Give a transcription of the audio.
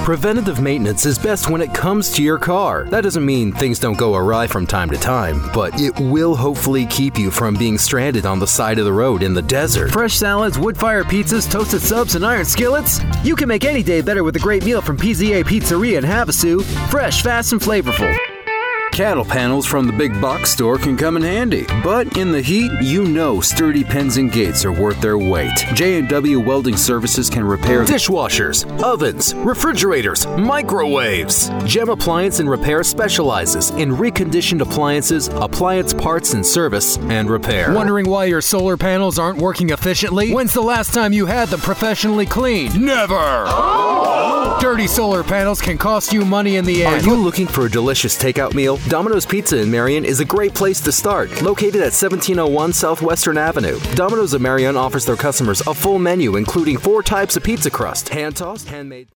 Preventative maintenance is best when it comes to your car. That doesn't mean things don't go awry from time to time, but it will hopefully keep you from being stranded on the side of the road in the desert. Fresh salads, wood-fired pizzas, toasted subs, and iron skillets? You can make any day better with a great meal from PZA Pizzeria in Havasu. Fresh, fast, and flavorful. Cattle panels from the big box store can come in handy, but in the heat, you know sturdy pins and gates are worth their weight. J&W Welding Services can repair dishwashers, ovens, refrigerators, microwaves. Gem Appliance and Repair specializes in reconditioned appliances, appliance parts and service, and repair. Wondering why your solar panels aren't working efficiently? When's the last time you had them professionally cleaned? Never! Dirty solar panels can cost you money in the end. Are you looking for a delicious takeout meal? Domino's Pizza in Marion is a great place to start. Located at 1701 Southwestern Avenue, Domino's of Marion offers their customers a full menu including 4 types of pizza crust, hand-tossed, handmade.